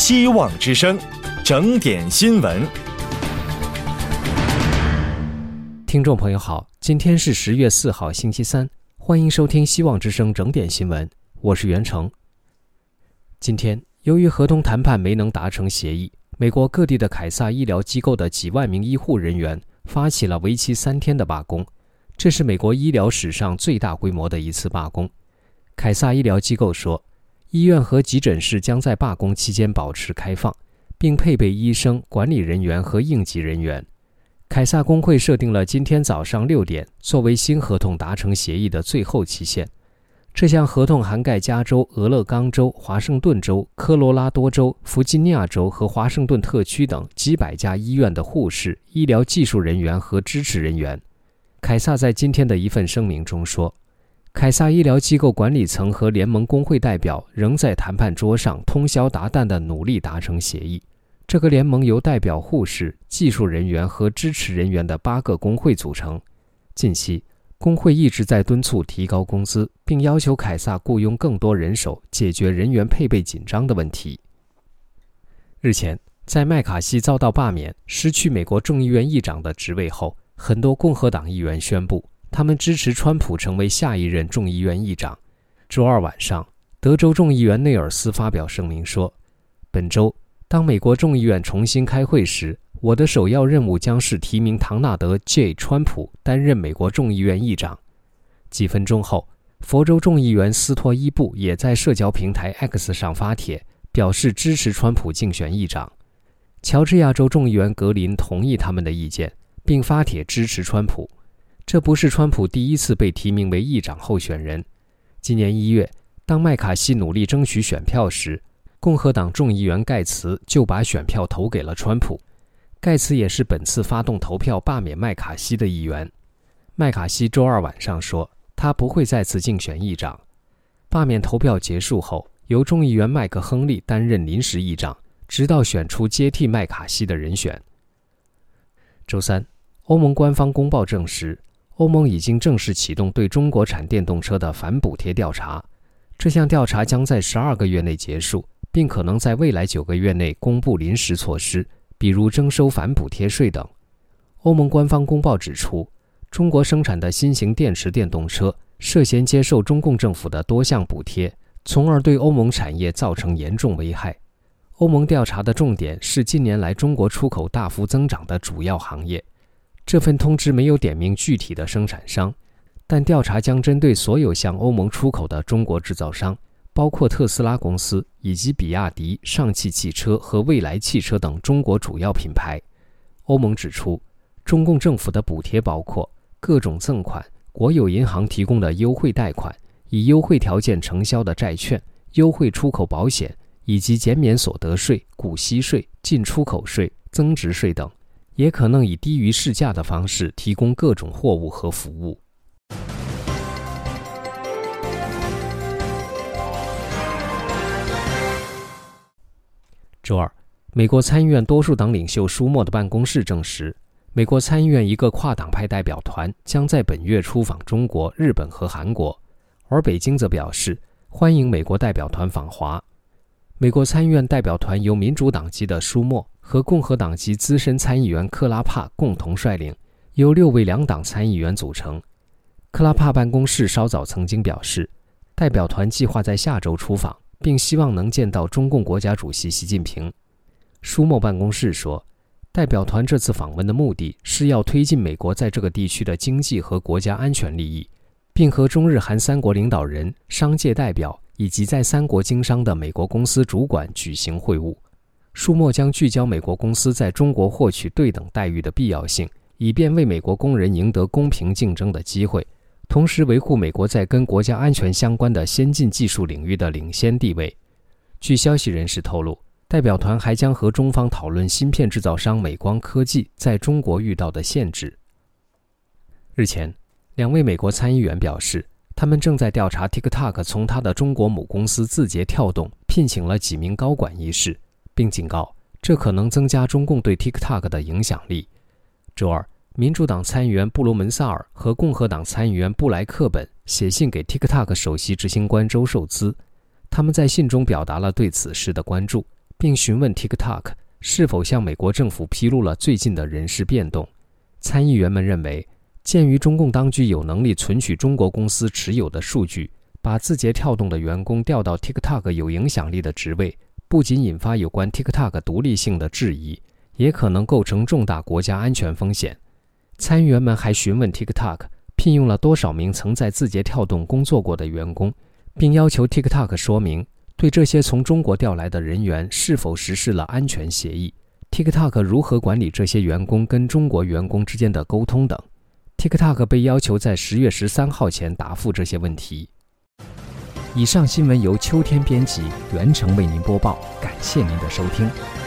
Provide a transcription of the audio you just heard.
希望之声，整点新闻。 听众朋友好，今天是10月4号星期三，欢迎收听希望之声整点新闻，我是袁成。今天由于合同谈判没能达成协议，美国各地的凯撒医疗机构的几万名医护人员发起了为期3天的罢工，这是美国医疗史上最大规模的一次罢工。凯撒医疗机构说，医院和急诊室将在罢工期间保持开放，并配备医生、管理人员和应急人员。凯撒工会设定了今天早上6点作为新合同达成协议的最后期限。这项合同涵盖加州、俄勒冈州、华盛顿州、科罗拉多州、弗吉尼亚州和华盛顿特区等几百家医院的护士、医疗技术人员和支持人员。凯撒在今天的一份声明中说，凯撒医疗机构管理层和联盟工会代表仍在谈判桌上通宵达旦地努力达成协议。这个联盟由代表护士、技术人员和支持人员的8个工会组成。近期，工会一直在敦促提高工资，并要求凯撒雇佣更多人手，解决人员配备紧张的问题。日前，在麦卡锡遭到罢免、失去美国众议院议长的职位后，很多共和党议员宣布，他们支持川普成为下一任众议院议长。周二晚上，德州众议员内尔斯发表声明说，本周当美国众议院重新开会时，我的首要任务将是提名唐纳德 ·J· 川普担任美国众议院议长。几分钟后，佛州众议员斯托伊布也在社交平台 X 上发帖，表示支持川普竞选议长。乔治亚州众议员格林同意他们的意见，并发帖支持川普。这不是川普第一次被提名为议长候选人。今年1月，当麦卡锡努力争取选票时，共和党众议员盖茨就把选票投给了川普。盖茨也是本次发动投票罢免麦卡锡的议员。麦卡锡周二晚上说，他不会再次竞选议长。罢免投票结束后，由众议员麦克亨利担任临时议长，直到选出接替麦卡锡的人选。周三，欧盟官方公报证实，欧盟已经正式启动对中国产电动车的反补贴调查。这项调查将在12个月内结束，并可能在未来9个月内公布临时措施，比如征收反补贴税等。欧盟官方公报指出，中国生产的新型电池电动车涉嫌接受中共政府的多项补贴，从而对欧盟产业造成严重危害。欧盟调查的重点是近年来中国出口大幅增长的主要行业。这份通知没有点名具体的生产商，但调查将针对所有向欧盟出口的中国制造商，包括特斯拉公司以及比亚迪、上汽汽车和蔚来汽车等中国主要品牌。欧盟指出，中共政府的补贴包括各种赠款、国有银行提供的优惠贷款、以优惠条件承销的债券、优惠出口保险，以及减免所得税、股息税、进出口税、增值税等，也可能以低于市价的方式提供各种货物和服务。周二，美国参议院多数党领袖舒默的办公室证实，美国参议院一个跨党派代表团将在本月出访中国、日本和韩国，而北京则表示欢迎美国代表团访华。美国参议院代表团由民主党籍的舒默和共和党籍资深参议员克拉帕共同率领，由6位两党参议员组成。克拉帕办公室稍早曾经表示，代表团计划在下周出访，并希望能见到中共国家主席习近平。舒默办公室说，代表团这次访问的目的是要推进美国在这个地区的经济和国家安全利益，并和中日韩3国领导人、商界代表以及在3国经商的美国公司主管举行会晤。舒默将聚焦美国公司在中国获取对等待遇的必要性，以便为美国工人赢得公平竞争的机会，同时维护美国在跟国家安全相关的先进技术领域的领先地位。据消息人士透露，代表团还将和中方讨论芯片制造商美光科技在中国遇到的限制。日前，2位美国参议员表示，他们正在调查 TikTok 从他的中国母公司字节跳动聘请了几名高管一事，并警告这可能增加中共对 TikTok 的影响力。周二，民主党参议员布罗门萨尔和共和党参议员布莱克本写信给 TikTok 首席执行官周受资，他们在信中表达了对此事的关注， 并询问 TikTok 是否向美国政府披露了最近的人事变动。参议员们认为，鉴于中共当局有能力存取中国公司持有的数据，把字节跳动的员工调到 TikTok 有影响力的职位，不仅引发有关 TikTok 独立性的质疑，也可能构成重大国家安全风险。参议员们还询问 TikTok 聘用了多少名曾在字节跳动工作过的员工，并要求 TikTok 说明对这些从中国调来的人员是否实施了安全协议， TikTok 如何管理这些员工跟中国员工之间的沟通等。TikTok 被要求在10月13号前答复这些问题。以上新闻由秋天编辑，袁成为您播报，感谢您的收听。